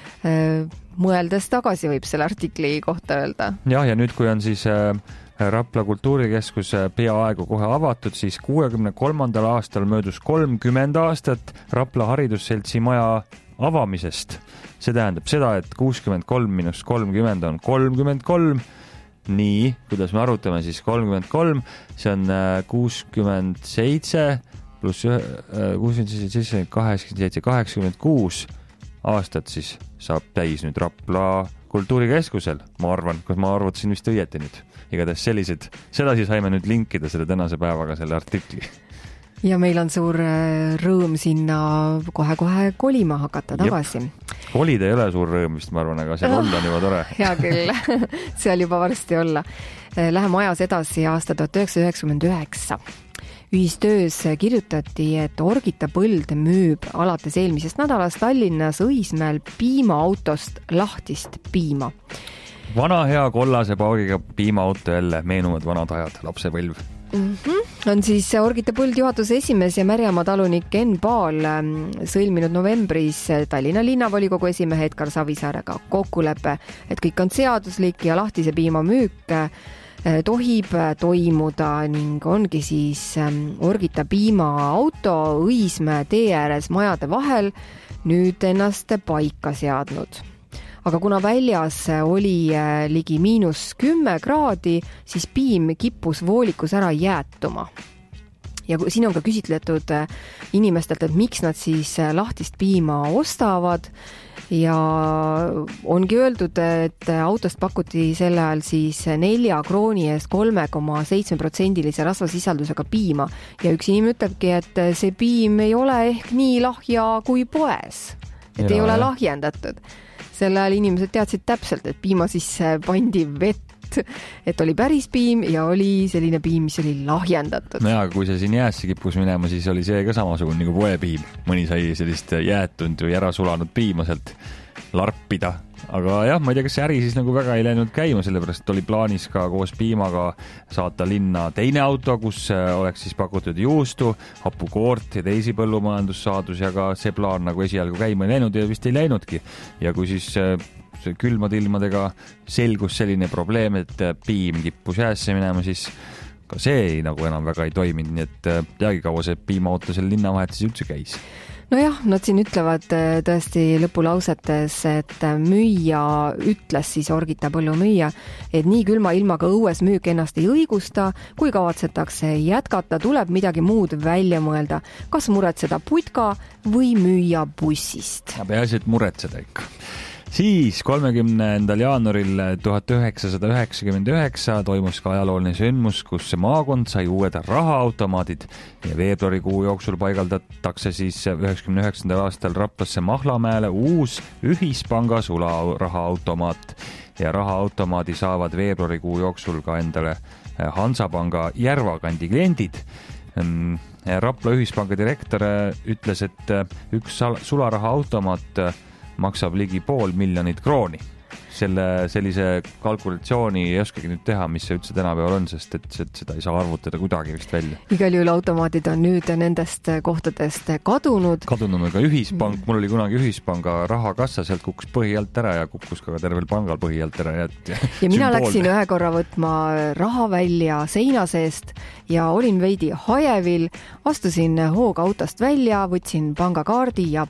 G: äh, mõeldes tagasi võib selle artikli kohta öelda.
F: Jah, ja nüüd, kui on siis äh, Rapla kultuurikeskus peaaegu kohe avatud, siis kuuekümne kolmandal aastal möödus kolmkümmend aastat Rapla haridusseltsi maja avamisest. See tähendab seda, et kuuskümmend kolm miinus kolmkümmend on kolmkümmend kolm. Nii, kuidas me arvutame siis kolmkümmend kolm, see on kuuskümmend seitse pluss kuuskümmend seitse, kaheksakümmend seitse, kaheksakümmend kuus aastat siis saab täis nüüd Rapla kultuurikeskusel. Ma arvan, kas ma arvutasin vist õieti nüüd. Igatahes sellised, seda siis saime nüüd linkida selle tänase päevaga selle artikli.
G: Ja meil on suur rõõm sinna kohe-kohe kolima hakata tagasi.
F: Kolida ei ole suur rõõm vist, ma arvan, aga seal olla on juba tore.
G: Hea küll, seal juba varsti olla. Läheme ajas edasi aasta tuhat üheksasada üheksakümmend üheksa. Ühistöös kirjutati, et Orgita Põld müüb alates eelmisest nädalast Tallinnas Õismäel piimaautost lahtist piima.
F: Vana hea kollase paugiga piimaauto jälle, meenuvad vanad ajad, lapsepõlv.
G: Mm-hmm. On siis Orgita Põld juhatuse esimees ja Märjamaa talunik Enn Paal sõlminud novembris Tallinna linnavolikogu esimehe Edgar Savisaarega kokkulepe, et kõik on seaduslik ja lahtise piima müük tohib toimuda ning ongi siis Orgita piimaauto Õismäe tee ääres majade vahel nüüd ennast paika seadnud. Aga kuna väljas oli ligi miinus kümme kraadi, siis piim kippus voolikus ära jäätuma. Ja siin on ka küsitletud inimestelt, et miks nad siis lahtist piima ostavad ja ongi öeldud, et autost pakuti selle ajal siis nelja krooni eest kolme koma seitse protsendilise rasvasisaldusega piima ja üks inimene ütlebki, et see piim ei ole ehk nii lahja kui poes, et ja, ei ole lahjendatud. Selle ajal inimesed teadsid täpselt, et piima sisse pandi vett et, et oli päris piim ja oli selline piim, mis oli lahjendatud.
F: No ja, kui see siin jäässe kippus minema, siis oli see ka samasugune nagu poepiim. Mõni sai sellist jäätunud või ära sulanud piima sealt larpida. Aga jah, ma ei tea, kas see äri siis nagu väga ei läinud käima, sellepärast oli plaanis ka koos piimaga saata linna teine auto, kus oleks siis pakutud juustu, hapukoort ja teisi põllumajandussaadus ja ka see plaan nagu esialgu käima ei läinud ja vist ei läinudki. Ja kui siis külmade ilmadega selgus selline probleem, et piim kippus jäässe minema, siis ka see ei, nagu enam väga ei toiminud, nii et teagi kaua see piimaauto selle linnavahetuses üldse käis.
G: Nojah, nad siin ütlevad tõesti lõpulausetes, et müüja ütles siis Orgita põllumüüja, et nii külma ilmaga õues müük ennast ei õigusta, kui kavatsetakse jätkata, tuleb midagi muud välja mõelda, kas muretseda putka või müüa bussist.
F: Ja peaasi, et muretseda ikka. Siis kolmekümnendal jaanuaril tuhat üheksasada üheksakümmend üheksa toimus ka ajalooline sündmus, kus maakond sai uued rahaautomaadid ja veebruarikuu jooksul paigaldatakse siis üheksakümne üheksandal aastal Raplasse Mahlamäele uus ühispanga sularahaautomaat ja rahaautomaadi saavad veebruarikuu jooksul ka endale Hansapanga Järvakandi kliendid. Rapla ühispanga direktor ütles, et üks sularahaautomaat maksab ligi pool miljonit krooni. Selle, sellise kalkulatsiooni ei oskagi nüüd teha, mis see üldse tänapäeval on, sest et seda ei saa arvutada kuidagi vist välja.
G: Igal juhul automaadid on nüüd nendest kohtadest kadunud.
F: Kadunud on ka ühispank, mul oli kunagi ühispanga rahakassa, sealt kukkus põhi alt ära ja kukkus ka tervel pangal põhi alt ära. Ja,
G: ja mina sümboolne. Läksin ühe korra võtma raha välja seina seest ja olin veidi hajevil, astusin hooga autost välja, võtsin pangakaardi ja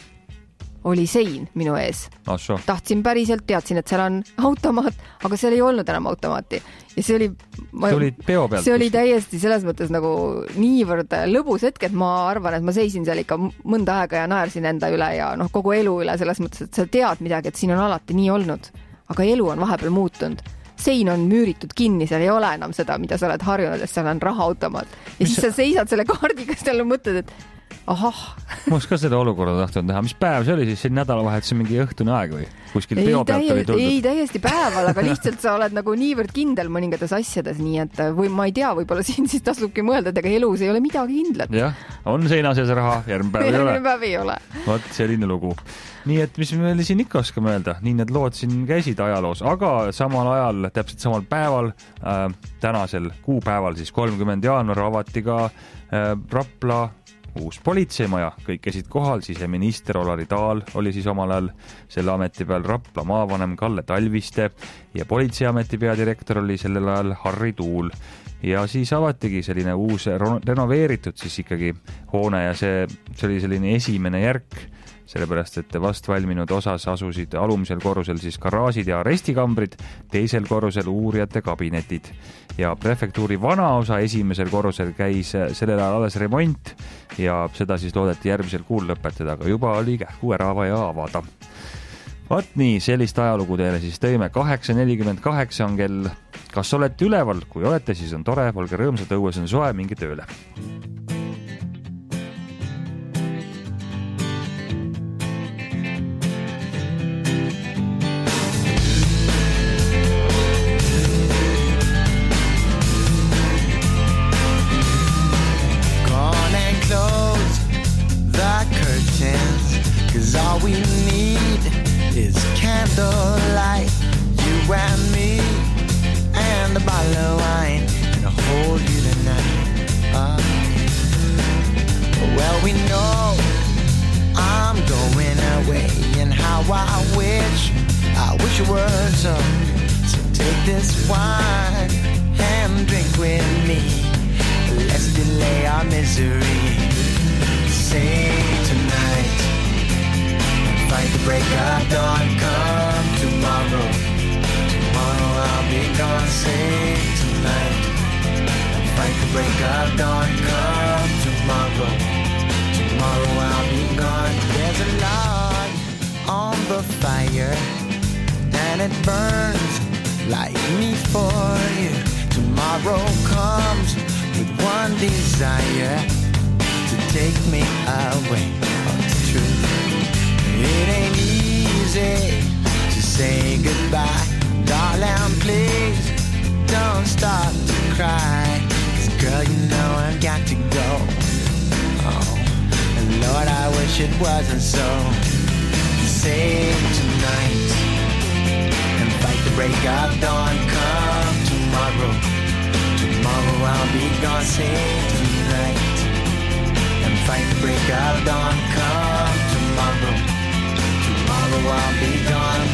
G: oli sein minu ees.
F: Asho.
G: Tahtsin päriselt, teadsin, et seal on automaat, aga seal ei olnud enam automaati. Ja see oli, ma,
F: see oli peo pealt.
G: See oli täiesti selles mõttes nagu niivõrd lõbus hetk, et ma arvan, et ma seisin seal ikka mõnda aega ja naersin enda üle ja noh, kogu elu üle selles mõttes, et sa tead midagi, et siin on alati nii olnud. Aga elu on vahepeal muutunud. Sein on müüritud kinni, seal ei ole enam seda, mida sa oled harjunud, et seal on rahaautomaat. Ja mis siis sa seisad selle kaardiga, seal on mõtted, et ahah.
F: Ma oleks ka seda olukorda tahtnud näha. Mis päev see oli siis? See nädalavahetus on mingi õhtune aeg või? Kuskil peo pealt oli tuldud?
G: Ei, täiesti päeval, aga lihtsalt sa oled nagu niivõrd kindel mõningates asjades, nii et või ma ei tea, võib-olla siin siis tasubki mõelda, et ega elus ei ole midagi kindlat.
F: Jah, on seina sees raha, järgmine päev ei ole.
G: Järgmine päev ei ole.
F: Vot selline lugu. Nii et mis me siin ikka oskame öelda, nii need lood siin käisid ajaloos, aga samal ajal, täpselt samal päeval, äh, tänasel kuupäeval, siis kolmkümmend jaanuar avati ka äh, Rapla uus politseimaja, kõik käisid kohal, siseminister Olari Taal oli siis omal ajal selle ameti peal, Rapla maavanem Kalle Talviste ja politseiameti peadirektor oli sellel ajal Harri Tuul. Ja siis avatigi selline uus renoveeritud siis ikkagi hoone ja see, see oli selline esimene järk, sellepärast, et vast valminud osas asusid alumisel korrusel siis garaažid ja arestikambrid, teisel korrusel uurijate kabinetid. Ja prefektuuri vanaosa esimesel korrusel käis sellel ajal alles remont ja seda siis loodeti järgmisel kuul lõpetada, aga juba oli kähku ära vaja avada. Vaat nii, sellist ajalugu teile siis tõime. kaheksa nelikümmend kaheksa on kell. Kas olete üleval? Kui olete, siis on tore, olge rõõmsad, õues on soe, minge tööle.
E: All we need is candlelight, you and me, and a bottle of wine, and I'll hold you tonight. Uh, well, we know I'm going away, and how I wish, I wish it were so. So take this wine and drink with me. Let's delay our misery. Say tonight, fight the break of dawn, come tomorrow. Tomorrow I'll be gone, say tonight. Fight the break of dawn, come tomorrow. Tomorrow I'll be gone. There's a log on the fire, and it burns like me for you. Tomorrow comes with one desire, to take me away. Oh, it's true. It ain't easy to say goodbye, darling, please start to cry. 'Cause girl, you know I've got to go. Oh, and Lord, I wish it wasn't so. Save tonight and fight the break of dawn. Come tomorrow, tomorrow I'll be gone. Save tonight and fight the break of dawn. Come tomorrow, tomorrow I'll be gone.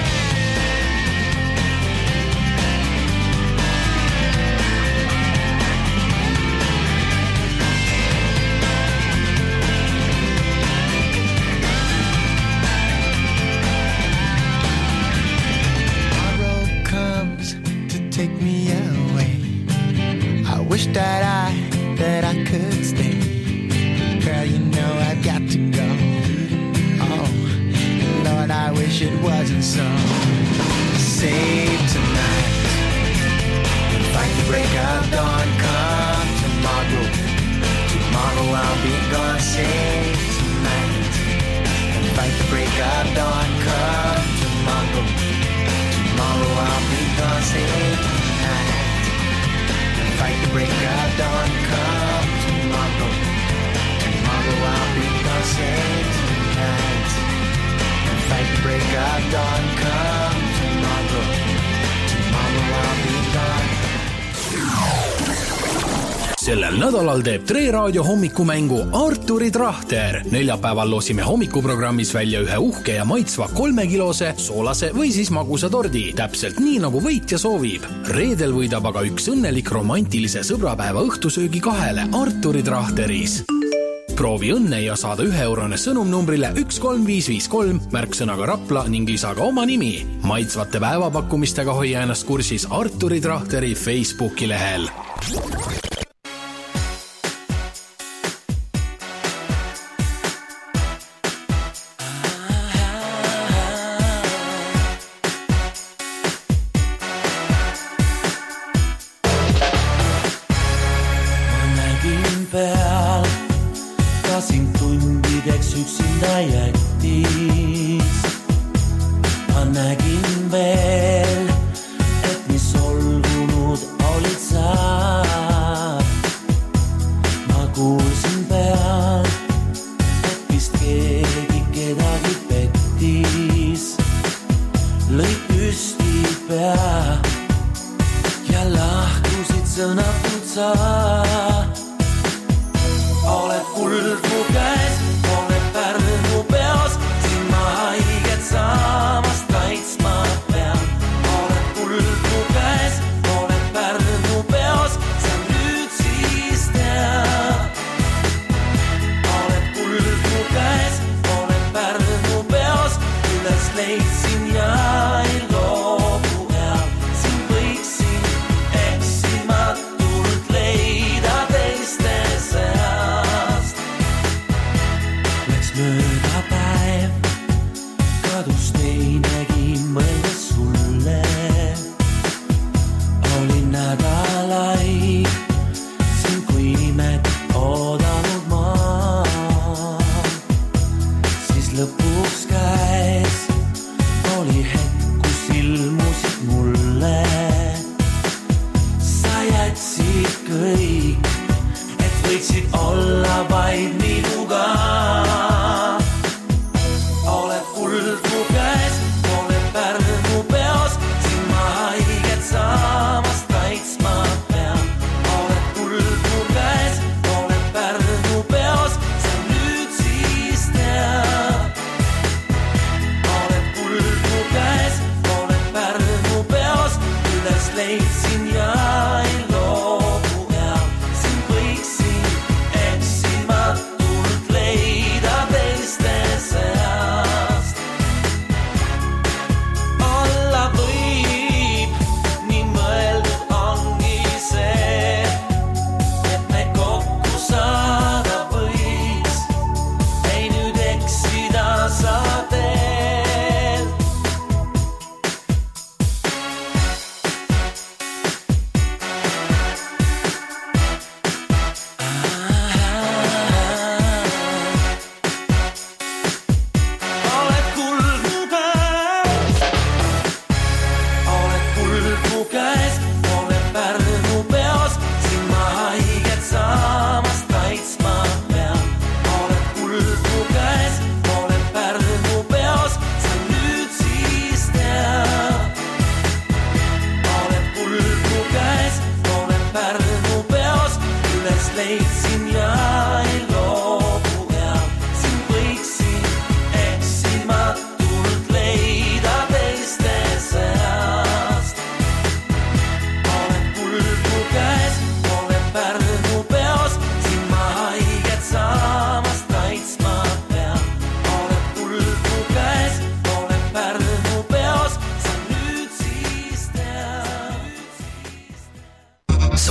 E: Take me away. I wish that I, that I could stay. Girl, you know I've got to go. Oh, Lord, I wish it wasn't so. Save tonight and fight the break of dawn. Come tomorrow, tomorrow I'll be gone. Save tonight and fight the break of dawn. Come tomorrow, tomorrow I'll be gone. Save tonight and fight the break of dawn. Come tomorrow, tomorrow I'll be gone. Save tonight and fight the break of dawn. Come tomorrow, tomorrow I'll be gone.
B: Sellel nädalal teeb Tre Raadio hommikumängu Arturi Trahter. Neljapäeval loosime hommikuprogrammis välja ühe uhke ja maitsva kolmekilose, soolase või siis magusa tordi. Täpselt nii, nagu võitja soovib. Reedel võidab aga üks õnnelik romantilise sõbrapäeva õhtusöögi kahele Arturi Trahteris. Proovi õnne ja saada ühe eurone sõnumnumbrile üks kolm viis viis kolm, märksõnaga Rapla ning lisaga oma nimi. Maitsvate päevapakkumistega hoia ennast kursis Arturi Trahteri Facebooki lehel.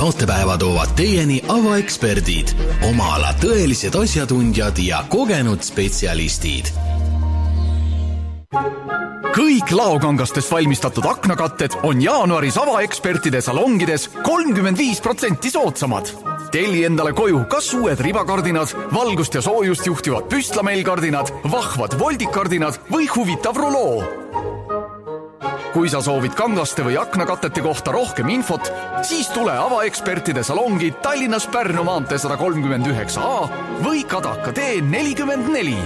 B: saatepäeva toovad teieni avaeksperdid, oma ala tõelised asjatundjad ja kogenud spetsialistid.
K: Kõik laokangastest valmistatud aknakatted on jaanuaris avaekspertide salongides kolmkümmend viis protsenti soodsamad. Telli endale koju kas uued ribakardinad, valgust ja soojust juhtivad püstlameilkardinad, vahvad voldikardinad või huvitav ruloo. Kui sa soovid kangaste või aknakatete kohta rohkem infot, siis tule avaekspertide salongi Tallinnas Pärnu maantee sada kolmkümmend üheksa A või Kadaka tee nelikümmend neli.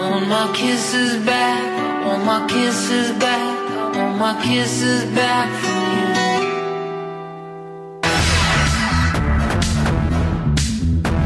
L: Kisses back,